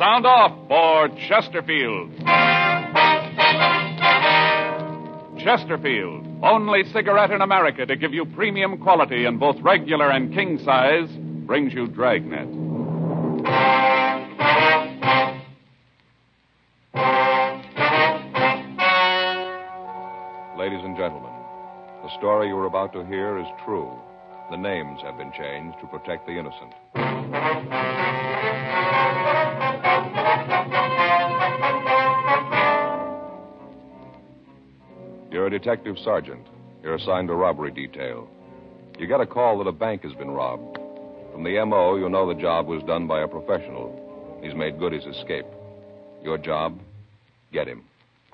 Sound off for Chesterfield. Chesterfield, only cigarette in America to give you premium quality in both regular and king size, brings you Dragnet. Ladies and gentlemen, the story you are about to hear is true. The names have been changed to protect the innocent. You're a detective sergeant. You're assigned to robbery detail. You get a call that a bank has been robbed. From the M.O., you know the job was done by a professional. He's made good his escape. Your job? Get him.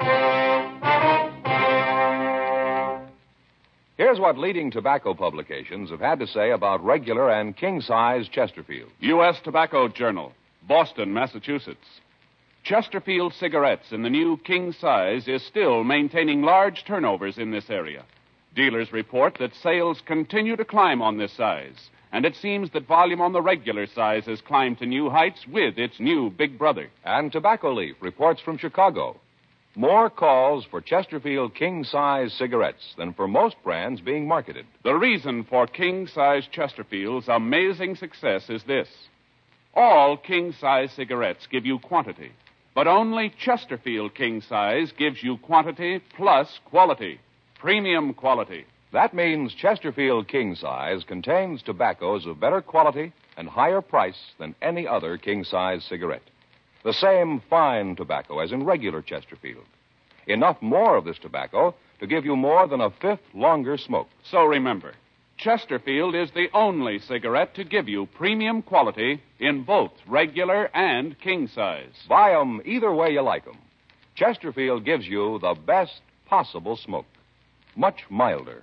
Here's what leading tobacco publications have had to say about regular and king-size Chesterfield. U.S. Tobacco Journal, Boston, Massachusetts. Chesterfield cigarettes in the new king size is still maintaining large turnovers in this area. Dealers report that sales continue to climb on this size, and it seems that volume on the regular size has climbed to new heights with its new big brother. And Tobacco Leaf reports from Chicago. More calls for Chesterfield king-size cigarettes than for most brands being marketed. The reason for king-size Chesterfield's amazing success is this. All king-size cigarettes give you quantity, but only Chesterfield king-size gives you quantity plus quality, premium quality. That means Chesterfield king-size contains tobaccos of better quality and higher price than any other king-size cigarette. The same fine tobacco as in regular Chesterfield. Enough more of this tobacco to give you more than a fifth longer smoke. So remember, Chesterfield is the only cigarette to give you premium quality in both regular and king size. Buy 'em either way you like 'em. Chesterfield gives you the best possible smoke. Much milder.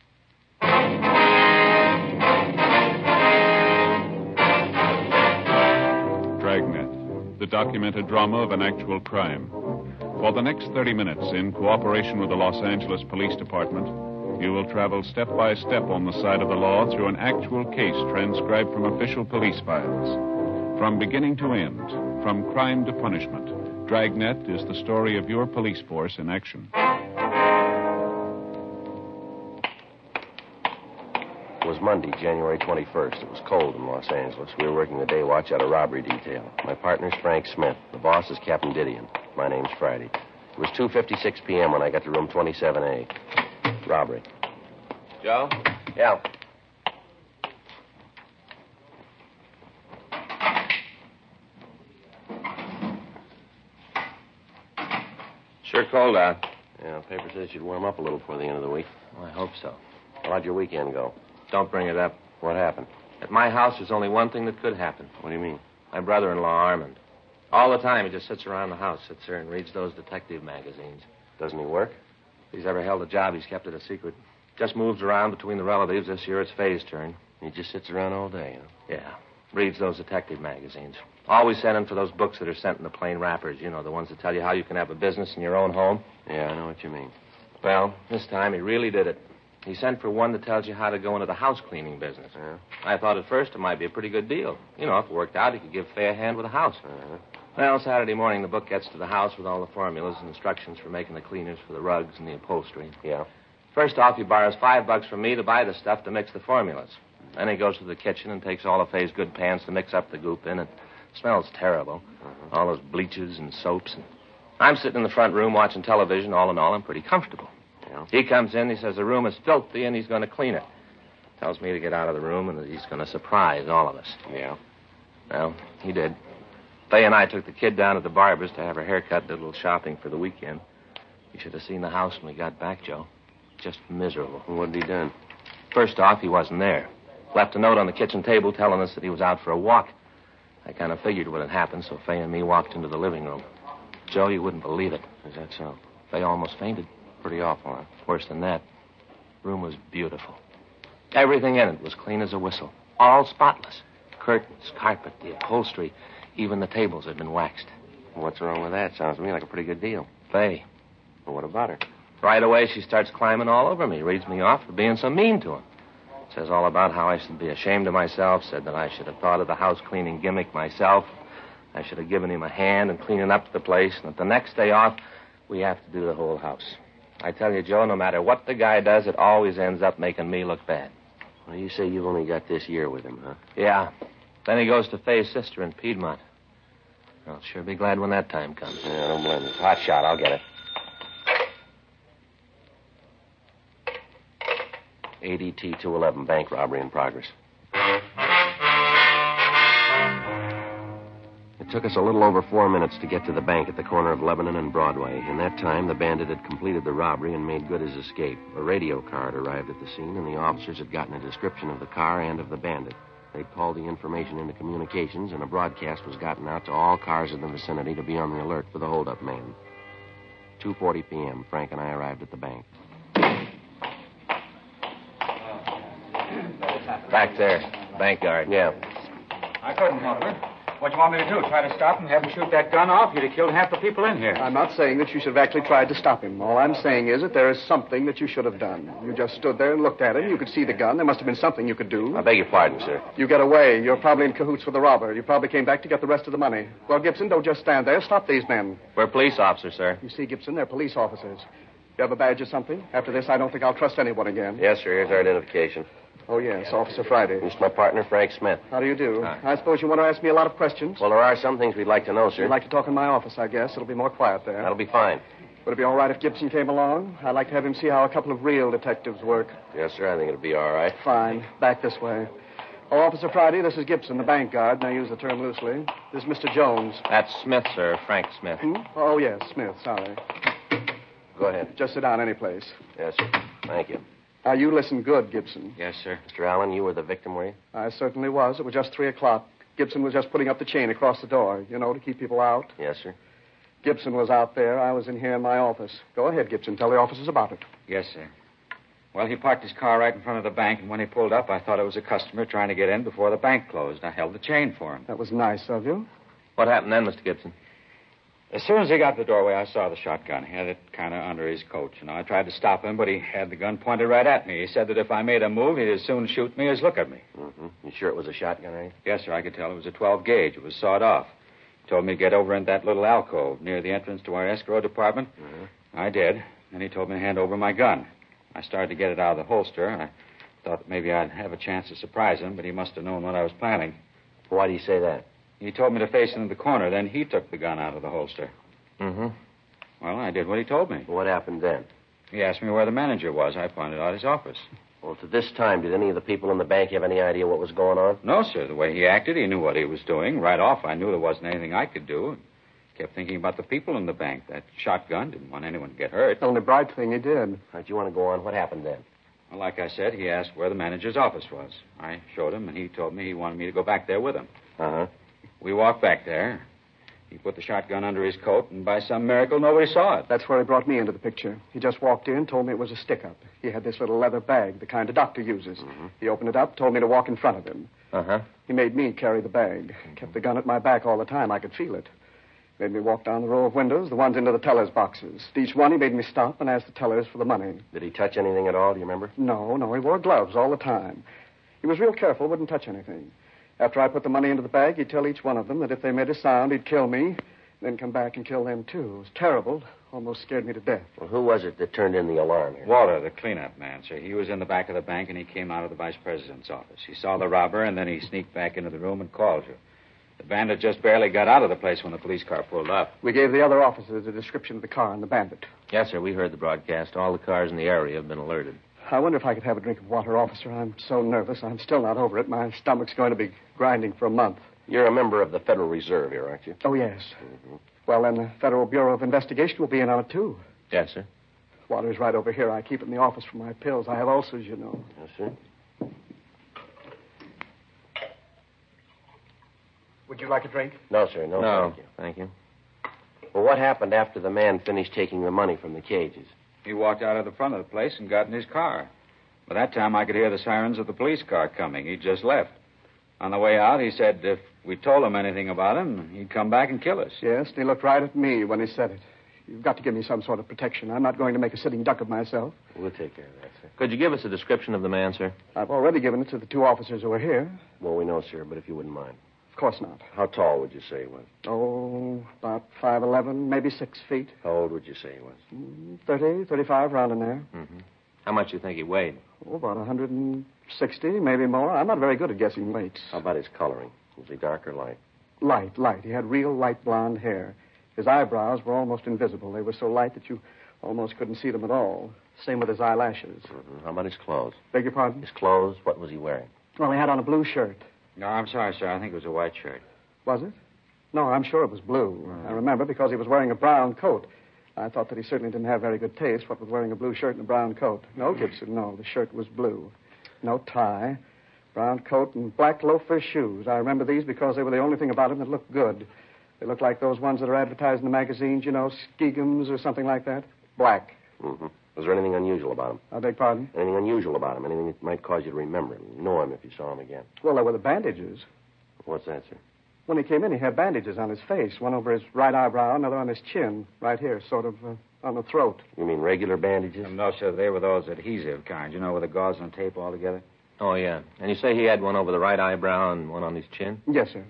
Dragnet, the documented drama of an actual crime. For the next 30 minutes, in cooperation with the Los Angeles Police Department, you will travel step by step on the side of the law through an actual case transcribed from official police files. From beginning to end, from crime to punishment, Dragnet is the story of your police force in action. It was Monday, January 21st. It was cold in Los Angeles. We were working the day watch out of robbery detail. My partner's Frank Smith. The boss is Captain Didion. My name's Friday. It was 2:56 p.m. when I got to room 27A. Robbery. Joe? Yeah. Sure cold out. Yeah, the paper says you'd warm up a little before the end of the week. Well, I hope so. Well, how'd your weekend go? Don't bring it up. What happened? At my house, there's only one thing that could happen. What do you mean? My brother-in-law, Armand. All the time, he just sits around the house, sits there and reads those detective magazines. Doesn't he work? If he's ever held a job, he's kept it a secret. Just moves around between the relatives. This year, it's Faye's turn. He just sits around all day, huh? Yeah. Reads those detective magazines. Always sending for those books that are sent in the plain wrappers. You know, the ones that tell you how you can have a business in your own home. Yeah, I know what you mean. Well, this time he really did it. He sent for one that tells you how to go into the house cleaning business. Yeah. I thought at first it might be a pretty good deal. You know, if it worked out, he could give Faye a hand with the house. Uh-huh. Well, Saturday morning, the book gets to the house with all the formulas and instructions for making the cleaners for the rugs and the upholstery. Yeah. First off, he borrows $5 from me to buy the stuff to mix the formulas. Then he goes to the kitchen and takes all of Faye's good pans to mix up the goop in. It smells terrible. Uh-huh. All those bleaches and soaps. And I'm sitting in the front room watching television. All in all, I'm pretty comfortable. Yeah. He comes in, he says the room is filthy and he's going to clean it. Tells me to get out of the room and that he's going to surprise all of us. Yeah. Well, he did. Faye and I took the kid down to the barber's to have her hair cut, did a little shopping for the weekend. You should have seen the house when we got back, Joe. Just miserable. What'd he done? First off, he wasn't there. Left a note on the kitchen table telling us that he was out for a walk. I kind of figured what had happened, so Faye and me walked into the living room. Joe, you wouldn't believe it. Is that so? Faye almost fainted. Pretty awful, huh? Worse than that. The room was beautiful. Everything in it was clean as a whistle. All spotless. Curtains, carpet, the upholstery, even the tables had been waxed. What's wrong with that? Sounds to me like a pretty good deal. Faye. Well, what about her? Right away, she starts climbing all over me, reads me off for being so mean to him. Says all about how I should be ashamed of myself, said that I should have thought of the house cleaning gimmick myself. I should have given him a hand in cleaning up the place, and at the next day off, we have to do the whole house. I tell you, Joe, no matter what the guy does, it always ends up making me look bad. Well, you say you've only got this year with him, huh? Yeah. Then he goes to Faye's sister in Piedmont. I'll sure be glad when that time comes. Yeah, I don't blame you. Hot shot. I'll get it. ADT 211, bank robbery in progress. It took us a little over 4 minutes to get to the bank at the corner of Lebanon and Broadway. In that time, the bandit had completed the robbery and made good his escape. A radio car had arrived at the scene, and the officers had gotten a description of the car and of the bandit. They'd called the information into communications, and a broadcast was gotten out to all cars in the vicinity to be on the alert for the holdup man. 2:40 p.m., Frank and I arrived at the bank. Back there, bank guard. Yeah. I couldn't help it. What do you want me to do? Try to stop him, have him shoot that gun off? You'd have killed half the people in here. I'm not saying that you should have actually tried to stop him. All I'm saying is that there is something that you should have done. You just stood there and looked at him. You could see the gun. There must have been something you could do. I beg your pardon, sir. You get away. You're probably in cahoots with the robber. You probably came back to get the rest of the money. Well, Gibson, don't just stand there. Stop these men. We're police officers, sir. You see, Gibson, they're police officers. You have a badge or something? After this, I don't think I'll trust anyone again. Yes, sir. Here's our identification. Oh, yes, Officer Friday. This is my partner, Frank Smith. How do you do? Hi. I suppose you want to ask me a lot of questions? Well, there are some things we'd like to know, sir. You'd like to talk in my office, I guess. It'll be more quiet there. That'll be fine. Would it be all right if Gibson came along? I'd like to have him see how a couple of real detectives work. Yes, sir. I think it'll be all right. Fine. Back this way. Oh, Officer Friday, this is Gibson, the bank guard, and I use the term loosely. This is Mr. Jones. That's Smith, sir. Frank Smith. Oh, yes, Smith, sorry. Go ahead. Just sit down any place. Yes, sir. Thank you. Now, you listen good, Gibson. Yes, sir. Mr. Allen, you were the victim, were you? I certainly was. It was just 3 o'clock. Gibson was just putting up the chain across the door, to keep people out. Yes, sir. Gibson was out there. I was in here in my office. Go ahead, Gibson. Tell the officers about it. Yes, sir. Well, he parked his car right in front of the bank, and when he pulled up, I thought it was a customer trying to get in before the bank closed. I held the chain for him. That was nice of you. What happened then, Mr. Gibson? As soon as he got to the doorway, I saw the shotgun. He had it kind of under his coat. I tried to stop him, but he had the gun pointed right at me. He said that if I made a move, he'd as soon shoot me as look at me. Mm-hmm. You sure it was a shotgun, are you? Yes, sir, I could tell. It was a 12 gauge. It was sawed off. He told me to get over in that little alcove near the entrance to our escrow department. Mm-hmm. I did. And he told me to hand over my gun. I started to get it out of the holster. I thought maybe I'd have a chance to surprise him, but he must have known what I was planning. Why do you say that? He told me to face into the corner. Then he took the gun out of the holster. Mm-hmm. Well, I did what he told me. What happened then? He asked me where the manager was. I pointed out his office. Well, to this time, did any of the people in the bank have any idea what was going on? No, sir. The way he acted, he knew what he was doing. Right off, I knew there wasn't anything I could do. Kept thinking about the people in the bank. That shotgun didn't want anyone to get hurt. The only bright thing he did. All right, you want to go on? What happened then? Well, like I said, he asked where the manager's office was. I showed him, and he told me he wanted me to go back there with him. Uh-huh. We walked back there. He put the shotgun under his coat, and by some miracle, nobody saw it. That's where he brought me into the picture. He just walked in, told me it was a stick-up. He had this little leather bag, the kind a doctor uses. Mm-hmm. He opened it up, told me to walk in front of him. Uh-huh. He made me carry the bag. Kept the gun at my back all the time. I could feel it. Made me walk down the row of windows, the ones into the teller's boxes. At each one, he made me stop and ask the tellers for the money. Did he touch anything at all? Do you remember? No, he wore gloves all the time. He was real careful, wouldn't touch anything. After I put the money into the bag, he'd tell each one of them that if they made a sound, he'd kill me, then come back and kill them, too. It was terrible. Almost scared me to death. Well, who was it that turned in the alarm here? Walter, the cleanup man, sir. He was in the back of the bank, and he came out of the vice president's office. He saw the robber, and then he sneaked back into the room and called you. The bandit just barely got out of the place when the police car pulled up. We gave the other officers a description of the car and the bandit. Yes, sir. We heard the broadcast. All the cars in the area have been alerted. I wonder if I could have a drink of water, officer. I'm so nervous. I'm still not over it. My stomach's going to be grinding for a month. You're a member of the Federal Reserve here, aren't you? Oh, yes. Mm-hmm. Well, then the Federal Bureau of Investigation will be in on it, too. Yes, sir. Water's right over here. I keep it in the office for my pills. I have ulcers, you know. Yes, sir. Would you like a drink? No, sir. No, No, thank you. thank you. Well, what happened after the man finished taking the money from the cages? He walked out of the front of the place and got in his car. By that time, I could hear the sirens of the police car coming. He'd just left. On the way out, he said if we told him anything about him, he'd come back and kill us. Yes, and he looked right at me when he said it. You've got to give me some sort of protection. I'm not going to make a sitting duck of myself. We'll take care of that, sir. Could you give us a description of the man, sir? I've already given it to the two officers who are here. Well, we know, sir, but if you wouldn't mind. Of course not. How tall would you say he was? Oh, about 5'11", maybe 6 feet. How old would you say he was? 30, 35, round in there. Mm-hmm. How much do you think he weighed? Oh, about 160, maybe more. I'm not very good at guessing weights. How about his coloring? Was he dark or light? Light. He had real light blonde hair. His eyebrows were almost invisible. They were so light that you almost couldn't see them at all. Same with his eyelashes. Mm-hmm. How about his clothes? Beg your pardon? His clothes, what was he wearing? Well, he had on a blue shirt. No, I'm sorry, sir. I think it was a white shirt. Was it? No, I'm sure it was blue. I remember because he was wearing a brown coat. I thought that he certainly didn't have very good taste, what with wearing a blue shirt and a brown coat. No, Gibson, no. The shirt was blue. No tie. Brown coat and black loafer shoes. I remember these because they were the only thing about him that looked good. They looked like those ones that are advertised in the magazines, you know, Skegums or something like that. Black. Mm-hmm. Was there anything unusual about him? I beg pardon? Anything unusual about him? Anything that might cause you to remember him, know him if you saw him again? Well, there were the bandages. What's that, sir? When he came in, he had bandages on his face. One over his right eyebrow, another on his chin, right here, sort of on the throat. You mean regular bandages? No, sir. They were those adhesive kind, you know, with the gauze and tape all together. Oh, yeah. And you say he had one over the right eyebrow and one on his chin? Yes, sir.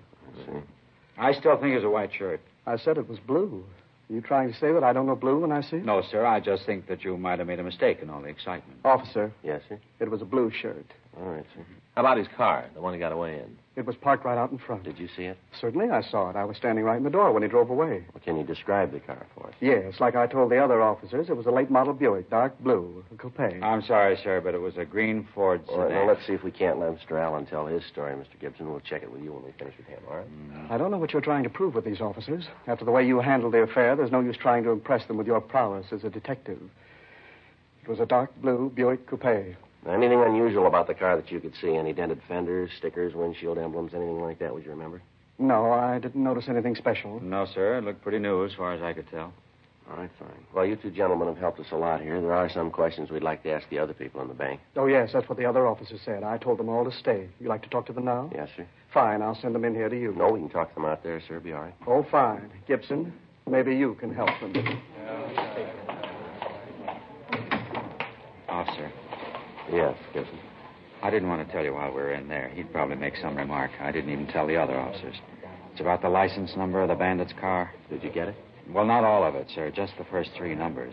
I still think it was a white shirt. I said it was blue. Are you trying to say that I don't know blue when I see it? No, sir. I just think that you might have made a mistake in all the excitement. Officer, Yes, sir. it was a blue shirt. All right, sir. How about his car, the one he got away in? It was parked right out in front. Did you see it? Certainly, I saw it. I was standing right in the door when he drove away. Well, can you describe the car for us? Yes, like I told the other officers, it was a late model Buick, dark blue, a coupe. I'm sorry, sir, but it was a green Ford All right, sedan. now let's see if we can't let Mr. Allen tell his story, Mr. Gibson. We'll check it with you when we finish with him, all right? I don't know what you're trying to prove with these officers. After the way you handled the affair, there's no use trying to impress them with your prowess as a detective. It was a dark blue Buick coupe. Anything unusual about the car that you could see? Any dented fenders, stickers, windshield emblems, anything like that, would you remember? No, I didn't notice anything special. No, sir. It looked pretty new as far as I could tell. All right, fine. Well, you two gentlemen have helped us a lot here. There are some questions we'd like to ask the other people in the bank. Oh, yes, that's what the other officers said. I told them all to stay. You like to talk to them now? Yes, sir. Fine, I'll send them in here to you. No, we can talk to them out there, sir. Be all right. Oh, fine. Gibson, maybe you can help them. Officer, Yes, Gibson. I didn't want to tell you while we were in there. He'd probably make some remark. I didn't even tell the other officers. It's about the license number of the bandit's car. Did you get it? Well, not all of it, sir. Just the first 3 numbers.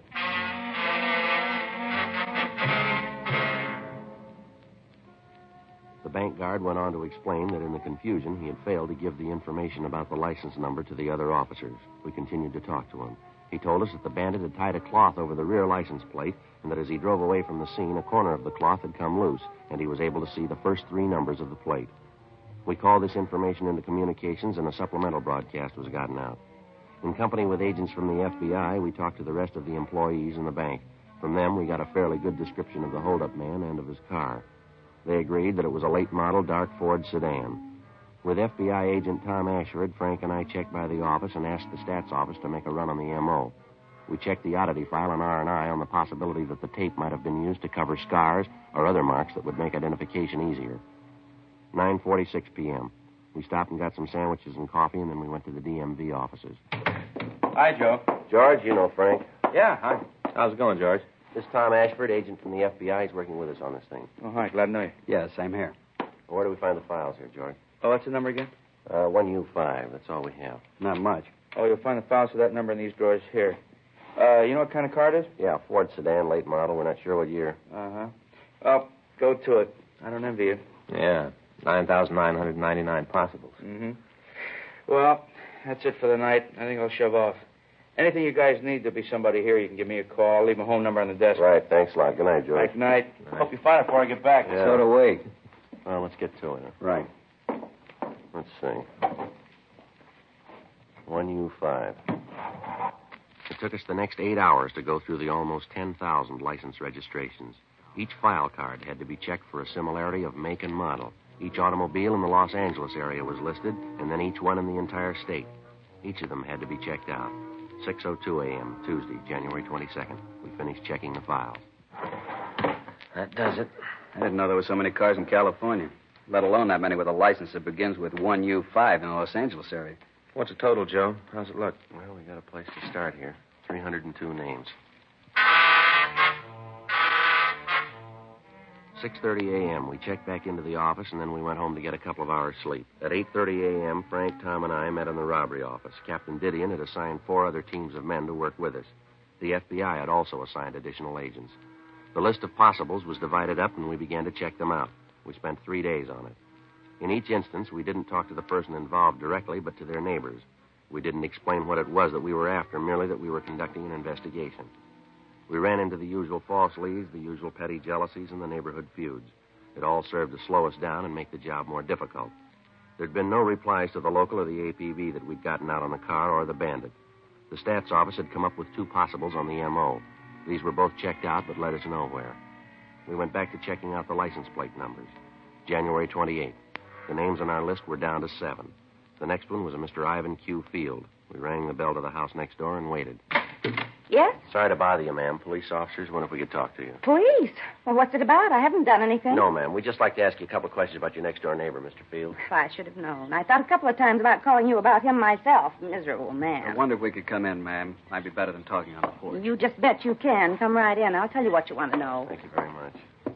The bank guard went on to explain that in the confusion, he had failed to give the information about the license number to the other officers. We continued to talk to him. He told us that the bandit had tied a cloth over the rear license plate, and that as he drove away from the scene, a corner of the cloth had come loose, and he was able to see the first 3 numbers of the plate. We called this information into communications, and a supplemental broadcast was gotten out. In company with agents from the FBI, we talked to the rest of the employees in the bank. From them, we got a fairly good description of the holdup man and of his car. They agreed that it was a late-model dark Ford sedan. With FBI agent Tom Ashford, Frank and I checked by the office and asked the stats office to make a run on the M.O. We checked the oddity file on R&I on the possibility that the tape might have been used to cover scars or other marks that would make identification easier. 9:46 p.m. We stopped and got some sandwiches and coffee, and then we went to the DMV offices. Hi, Joe. George, you know Frank. Yeah, hi. How's it going, George? This Tom Ashford, agent from the FBI, is working with us on this thing. Oh, hi. Glad to know you. Yeah, same here. Where do we find the files here, George? Oh, what's the number again? 1U5. That's all we have. Not much. Oh, you'll find the files for that number in these drawers here. You know what kind of car it is? Yeah, Ford sedan, late model. We're not sure what year. Uh-huh. Oh, go to it. I don't envy you. Yeah, 9,999 possibles. Mm-hmm. Well, that's it for the night. I think I'll shove off. Anything you guys need, there'll be somebody here. You can give me a call. I'll leave my home number on the desk. Right, thanks a lot. Good night, George. Good night. Hope you find it before I get back. Yeah. So do we. Well, let's get to it. Right. Let's see. 1U5. It took us the next 8 hours to go through the almost 10,000 license registrations. Each file card had to be checked for a similarity of make and model. Each automobile in the Los Angeles area was listed, and then each one in the entire state. Each of them had to be checked out. 6:02 a.m., Tuesday, January 22nd. We finished checking the files. That does it. I didn't know there were so many cars in California, let alone that many with a license that begins with 1U5 in the Los Angeles area. What's the total, Joe? How's it look? Well, we got a place to start here. 302 names. 6:30 a.m., we checked back into the office, and then we went home to get a couple of hours' sleep. At 8:30 a.m., Frank, Tom, and I met in the robbery office. Captain Didion had assigned 4 other teams of men to work with us. The FBI had also assigned additional agents. The list of possibles was divided up, and we began to check them out. We spent 3 days on it. In each instance, we didn't talk to the person involved directly, but to their neighbors. We didn't explain what it was that we were after, merely that we were conducting an investigation. We ran into the usual false leads, the usual petty jealousies, and the neighborhood feuds. It all served to slow us down and make the job more difficult. There'd been no replies to the local or the APB that we'd gotten out on the car or the bandit. The stats office had come up with 2 possibles on the M.O. These were both checked out, but led us nowhere. We went back to checking out the license plate numbers. January 28th. The names on our list were down to 7. The next one was a Mr. Ivan Q. Field. We rang the bell to the house next door and waited. Yes? Sorry to bother you, ma'am. Police officers, wonder if we could talk to you. Police? Well, what's it about? I haven't done anything. No, ma'am. We'd just like to ask you a couple of questions about your next-door neighbor, Mr. Field. I should have known. I thought a couple of times about calling you about him myself. Miserable man. I wonder if we could come in, ma'am. Might be better than talking on the porch. You just bet you can. Come right in. I'll tell you what you want to know. Thank you very much.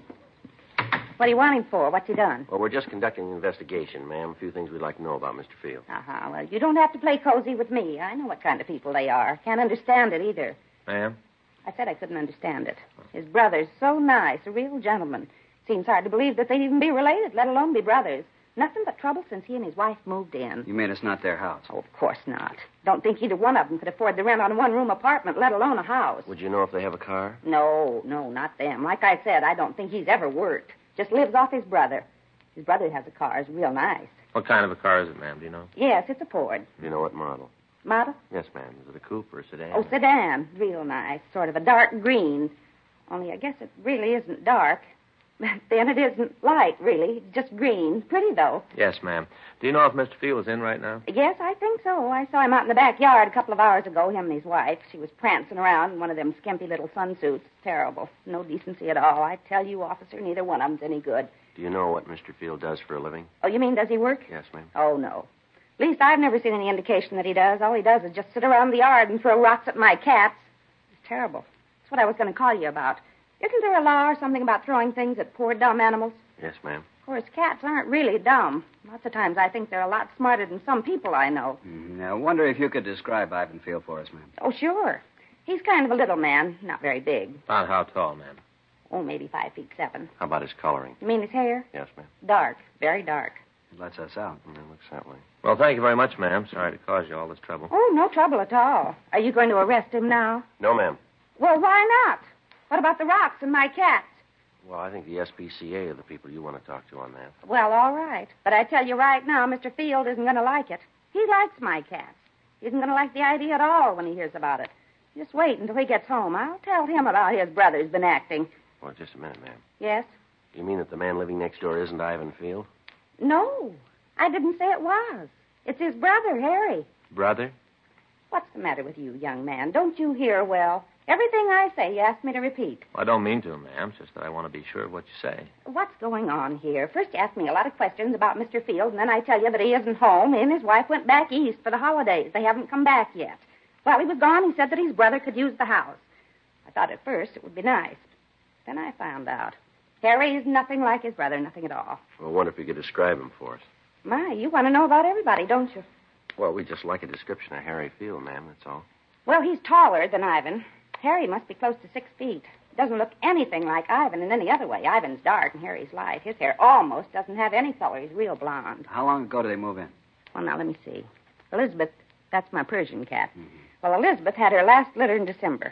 What do you want him for? What's he done? Well, we're just conducting an investigation, ma'am. A few things we'd like to know about Mr. Field. Uh-huh. Well, you don't have to play cozy with me. I know what kind of people they are. Can't understand it either. Ma'am? I said I couldn't understand it. His brother's so nice, a real gentleman. Seems hard to believe that they'd even be related, let alone be brothers. Nothing but trouble since he and his wife moved in. You mean it's not their house? Oh, of course not. Don't think either one of them could afford the rent on a one-room apartment, let alone a house. Would you know if they have a car? No, not them. Like I said, I don't think he's ever worked. Just lives off his brother. His brother has a car. It's real nice. What kind of a car is it, ma'am? Do you know? Yes, it's a Ford. Do you know what model? Model? Yes, ma'am. Is it a coupe or a sedan? Oh, sedan. Real nice. Sort of a dark green. Only I guess it really isn't dark. Then it isn't light, really. Just green. Pretty, though. Yes, ma'am. Do you know if Mr. Field is in right now? Yes, I think so. I saw him out in the backyard a couple of hours ago, him and his wife. She was prancing around in one of them skimpy little sunsuits. Terrible. No decency at all. I tell you, officer, neither one of them's any good. Do you know what Mr. Field does for a living? Oh, you mean does he work? Yes, ma'am. Oh, no. At least I've never seen any indication that he does. All he does is just sit around the yard and throw rocks at my cats. It's terrible. That's what I was going to call you about. Isn't there a law or something about throwing things at poor, dumb animals? Yes, ma'am. Of course, cats aren't really dumb. Lots of times I think they're a lot smarter than some people I know. I wonder if you could describe Ivan Field for us, ma'am. Oh, sure. He's kind of a little man, not very big. About how tall, ma'am? Oh, maybe 5'7". How about his coloring? You mean his hair? Yes, ma'am. Dark, very dark. It lets us out. It looks that way. Well, thank you very much, ma'am. Sorry to cause you all this trouble. Oh, no trouble at all. Are you going to arrest him now? No, ma'am. Well, why not? What about the rocks and my cats? Well, I think the SPCA are the people you want to talk to on that. Well, all right. But I tell you right now, Mr. Field isn't going to like it. He likes my cats. He isn't going to like the idea at all when he hears about it. Just wait until he gets home. I'll tell him about his brother's been acting. Well, just a minute, ma'am. Yes? You mean that the man living next door isn't Ivan Field? No, I didn't say it was. It's his brother, Harry. Brother? What's the matter with you, young man? Don't you hear well? Everything I say, you ask me to repeat. Well, I don't mean to, ma'am. It's just that I want to be sure of what you say. What's going on here? First you ask me a lot of questions about Mr. Field, and then I tell you that he isn't home. He and his wife went back east for the holidays. They haven't come back yet. While he was gone, he said that his brother could use the house. I thought at first it would be nice. Then I found out. Harry's nothing like his brother, nothing at all. Well, I wonder if you could describe him for us. My, you want to know about everybody, don't you? Well, we'd just like a description of Harry Field, ma'am, that's all. Well, he's taller than Ivan. Harry must be close to 6 feet. Doesn't look anything like Ivan in any other way. Ivan's dark and Harry's light. His hair almost doesn't have any color. He's real blonde. How long ago did they move in? Well, now, let me see. Elizabeth, that's my Persian cat. Mm-hmm. Well, Elizabeth had her last litter in December.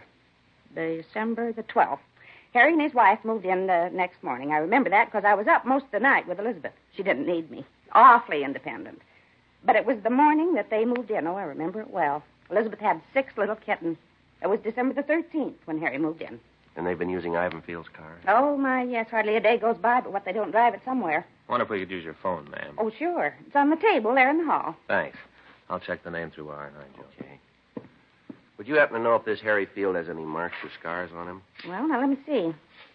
December the 12th. Harry and his wife moved in the next morning. I remember that because I was up most of the night with Elizabeth. She didn't need me. Awfully independent. But it was the morning that they moved in. Oh, I remember it well. Elizabeth had 6 little kittens. It was December the 13th when Harry moved in. And they've been using Ivan Field's car? Oh, my, yes. Hardly a day goes by but what they don't drive it somewhere. I wonder if we could use your phone, ma'am. Oh, sure. It's on the table there in the hall. Thanks. I'll check the name through R9, Joe. Okay. Would you happen to know if this Harry Field has any marks or scars on him? Well, now, let me see.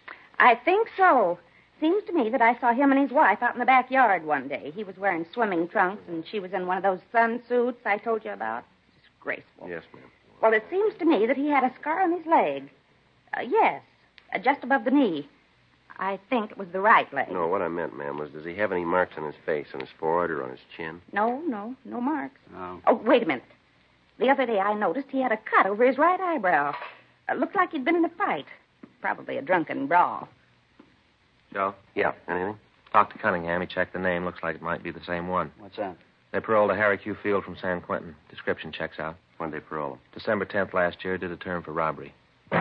I think so. Seems to me that I saw him and his wife out in the backyard one day. He was wearing swimming trunks, and she was in one of those sun suits I told you about. Disgraceful. Yes, ma'am. Well, it seems to me that he had a scar on his leg. Yes, just above the knee. I think it was the right leg. No, what I meant, ma'am, was does he have any marks on his face, on his forehead, or on his chin? No marks. No. Oh, wait a minute. The other day I noticed he had a cut over his right eyebrow. Looked like he'd been in a fight. Probably a drunken brawl. Joe? Yeah, anything? Talked to Cunningham. He checked the name. Looks like it might be the same one. What's that? They paroled a Harry Q. Field from San Quentin. Description checks out. When did they parole him? December 10th last year, did a term for robbery.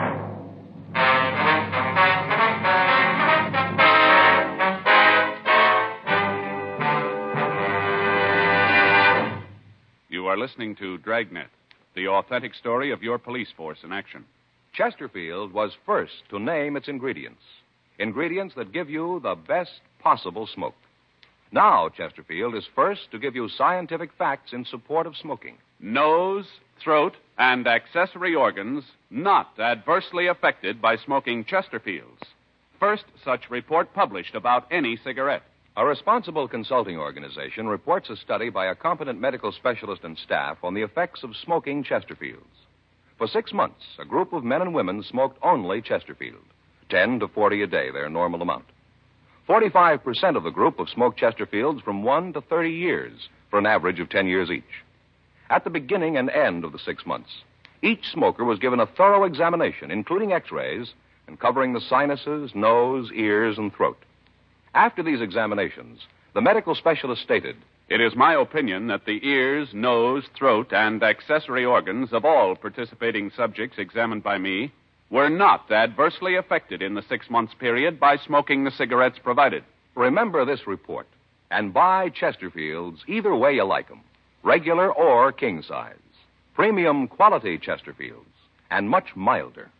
You are listening to Dragnet, the authentic story of your police force in action. Chesterfield was first to name its ingredients. Ingredients that give you the best possible smoke. Now, Chesterfield is first to give you scientific facts in support of smoking. Nose, throat, and accessory organs not adversely affected by smoking Chesterfields. First such report published about any cigarette. A responsible consulting organization reports a study by a competent medical specialist and staff on the effects of smoking Chesterfields. For 6 months, a group of men and women smoked only Chesterfield. 10 to 40 a day, their normal amount. 45% of the group have smoked Chesterfields from 1 to 30 years, for an average of 10 years each. At the beginning and end of the 6 months, each smoker was given a thorough examination, including x-rays, and covering the sinuses, nose, ears, and throat. After these examinations, the medical specialist stated, It is my opinion that the ears, nose, throat, and accessory organs of all participating subjects examined by me were not adversely affected in the 6 months period by smoking the cigarettes provided. remember this report, and buy Chesterfields either way you like them, regular or king size. Premium quality Chesterfields, and much milder.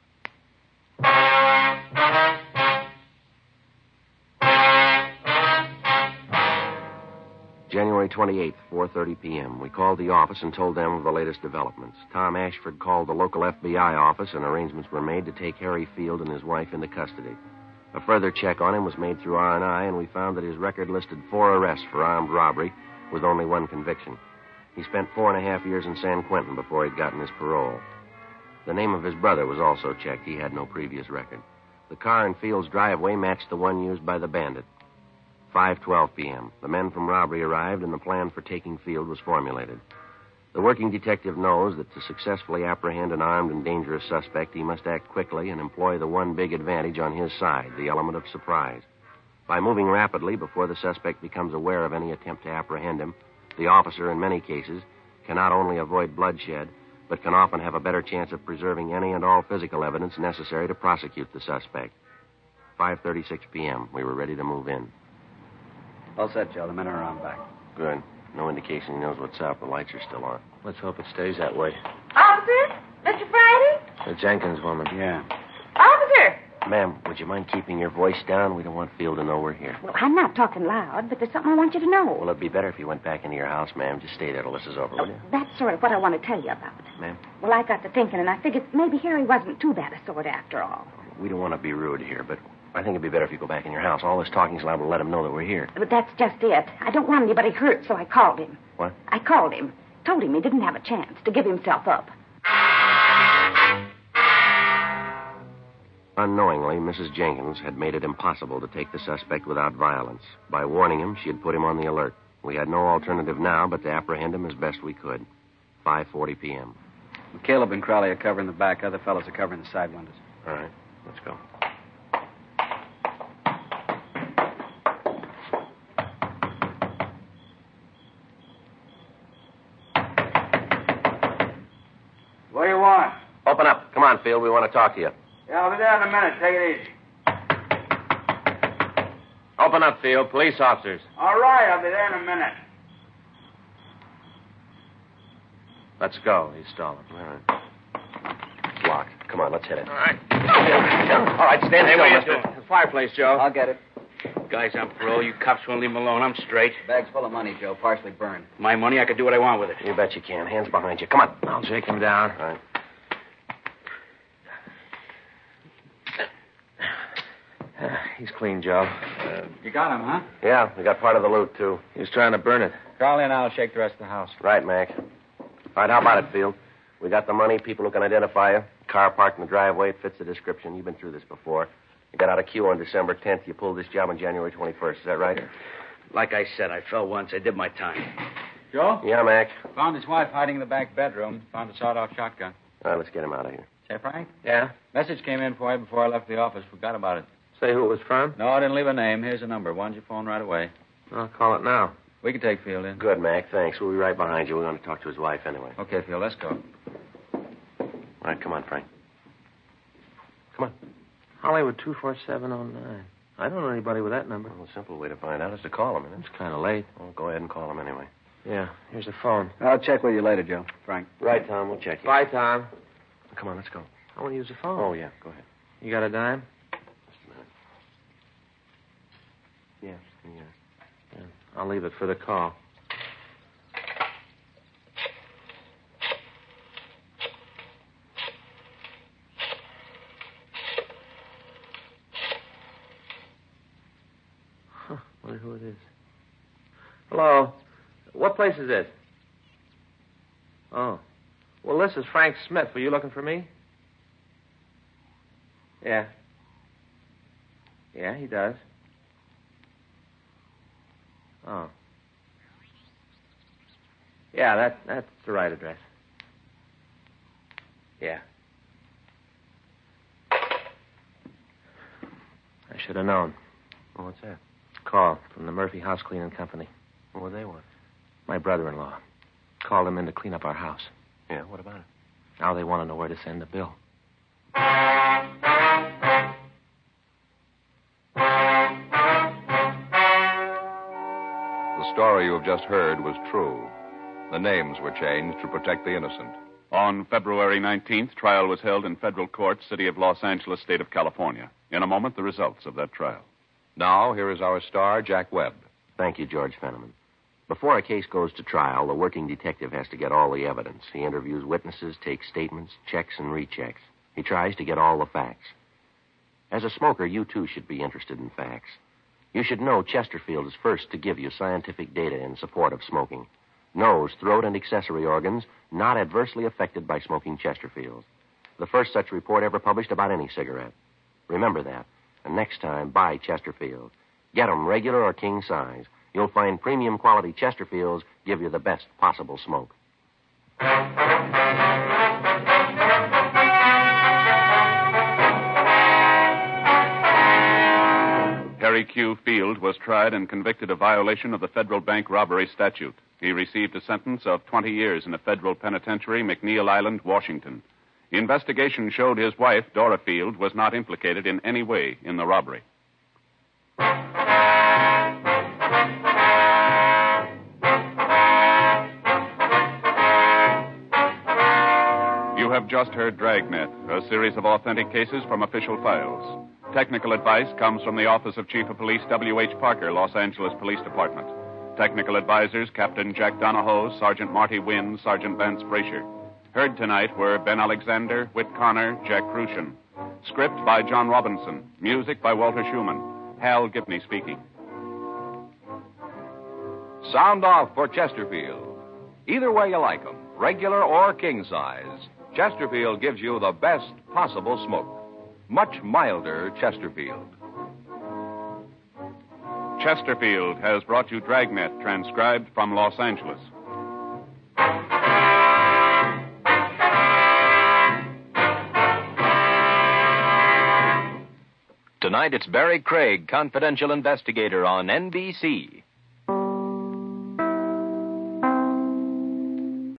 January 28th, 4:30 p.m. We called the office and told them of the latest developments. Tom Ashford called the local FBI office, and arrangements were made to take Harry Field and his wife into custody. A further check on him was made through R&I, and we found that his record listed 4 arrests for armed robbery with only 1 conviction. He spent 4.5 years in San Quentin before he'd gotten his parole. The name of his brother was also checked. He had no previous record. The car in Field's driveway matched the one used by the bandit. 5:12 p.m. The men from robbery arrived, and the plan for taking Field was formulated. The working detective knows that to successfully apprehend an armed and dangerous suspect, he must act quickly and employ the one big advantage on his side, the element of surprise. By moving rapidly before the suspect becomes aware of any attempt to apprehend him, the officer, in many cases, can not only avoid bloodshed, but can often have a better chance of preserving any and all physical evidence necessary to prosecute the suspect. 5:36 p.m. We were ready to move in. All set, Joe. The men are around back. Good. No indication he knows what's up. The lights are still on. Let's hope it stays that way. Officer? Mr. Friday? The Jenkins woman. Yeah. Officer! Ma'am, would you mind keeping your voice down? We don't want Field to know we're here. Well, I'm not talking loud, but there's something I want you to know. Well, it'd be better if you went back into your house, ma'am. Just stay there till this is over, will you? That's sort of what I want to tell you about. Ma'am? Well, I got to thinking, and I figured maybe Harry wasn't too bad a sort after all. We don't want to be rude here, but I think it'd be better if you go back in your house. All this talking's liable to let him know that we're here. But that's just it. I don't want anybody hurt, so I called him. What? I called him. Told him he didn't have a chance to give himself up. Unknowingly, Mrs. Jenkins had made it impossible to take the suspect without violence. By warning him, she had put him on the alert. We had no alternative now but to apprehend him as best we could. 5:40 p.m. Caleb and Crowley are covering the back. Other fellows are covering the side windows. All right, let's go. What do you want? Open up. Come on, Field. We want to talk to you. Yeah, I'll be there in a minute. Take it easy. Open up, Field. Police officers. All right, I'll be there in a minute. Let's go. He's stalling. All right. It's locked. Come on, let's hit it. All right. All right, stand Hey, still, what are you mister. doing? The fireplace, Joe. I'll get it. Guy's on parole. You cops won't leave him alone. I'm straight. Bag's full of money, Joe. Partially burned. My money, I can do what I want with it. You bet you can. Hands behind you. Come on. I'll shake him down. All right. He's clean, Joe. You got him, huh? Yeah, we got part of the loot, too. He was trying to burn it. Crowley and I'll shake the rest of the house. Right, Mac. All right, how about it, Field? We got the money, people who can identify you. Car parked in the driveway. It fits the description. You've been through this before. You got out of queue on December 10th. You pulled this job on January 21st. Is that right? Like I said, I fell once. I did my time. Joe? Yeah, Mac. Found his wife hiding in the back bedroom. Found a sawed-off shotgun. All right, let's get him out of here. Say, Frank? Yeah? Message came in for you before I left the office. Forgot about it. Say who it was from? No, I didn't leave a name. Here's a number. Why don't you phone right away? I'll call it now. We can take Field in. Good, Mac. Thanks. We'll be right behind you. We're going to talk to his wife anyway. Okay, Field, let's go. All right, come on, Frank. Come on. Hollywood 24709. I don't know anybody with that number. Well, a simple way to find out is to call him, isn't it? It's kind of late. Well, go ahead and call him anyway. Yeah, here's the phone. I'll check with you later, Joe. Frank. Right, Tom. We'll check you. Bye, Tom. Come on, let's go. I want to use the phone. Oh, yeah. Go ahead. You got a dime? Just a minute. Yeah. Yeah, I'll leave it for the call. Wonder who it is. Hello. What place is this? Oh. Well, this is Frank Smith. Were you looking for me? Yeah. Yeah, he does. Oh. Yeah, that's the right address. Yeah. I should have known. Well, what's that? Call from the Murphy House Cleaning Company. What do they want? My brother-in-law. Called him in to clean up our house. Yeah, what about it? Now they want to know where to send the bill. The story you have just heard was true. The names were changed to protect the innocent. On February 19th, trial was held in federal court, City of Los Angeles, State of California. In a moment, the results of that trial. Now, here is our star, Jack Webb. Thank you, George Fenneman. Before a case goes to trial, the working detective has to get all the evidence. He interviews witnesses, takes statements, checks and rechecks. He tries to get all the facts. As a smoker, you too should be interested in facts. You should know Chesterfield is first to give you scientific data in support of smoking. Nose, throat, and accessory organs not adversely affected by smoking Chesterfield. The first such report ever published about any cigarette. Remember that. And next time, buy Chesterfield. Get them regular or king size. You'll find premium quality Chesterfields give you the best possible smoke. Harry Q. Field was tried and convicted of violation of the federal bank robbery statute. He received a sentence of 20 years in a federal penitentiary, McNeil Island, Washington. The investigation showed his wife, Dora Field, was not implicated in any way in the robbery. You have just heard Dragnet, a series of authentic cases from official files. Technical advice comes from the Office of Chief of Police W.H. Parker, Los Angeles Police Department. Technical advisors Captain Jack Donahoe, Sergeant Marty Wynn, Sergeant Vance Frazier. Heard tonight were Ben Alexander, Whit Connor, Jack Crucian. Script by John Robinson. Music by Walter Schumann. Hal Gibney speaking. Sound off for Chesterfield. Either way you like 'em, regular or king size, Chesterfield gives you the best possible smoke. Much milder Chesterfield. Chesterfield has brought you Dragnet, transcribed from Los Angeles. Tonight it's Barry Craig, confidential investigator on NBC.